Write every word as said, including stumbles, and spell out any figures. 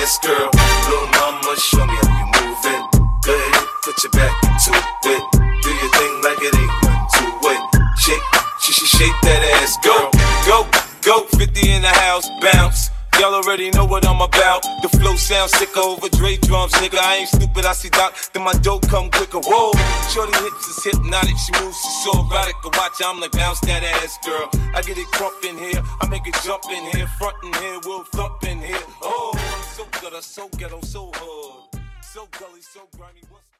ass, girl. Little mama, show me how you move it. Go ahead, put your back into it. Do your thing like it ain't nothing to it. Shake, she should shake that ass, girl. Go, go, fifty in the house, bounce. Y'all already know what I'm about. The flow sounds sicker over Dre drums, nigga. I ain't stupid, I see Doc, then my dope come quicker. Whoa, shorty hips is hypnotic, she moves, she's so erotic. I watch, I'm like, bounce that ass, girl. I get it crump in here, I make it jump in here, front in here, we'll thump in here. Oh, I'm so good, I'm so ghetto, so hood, so gully, so grimy. What's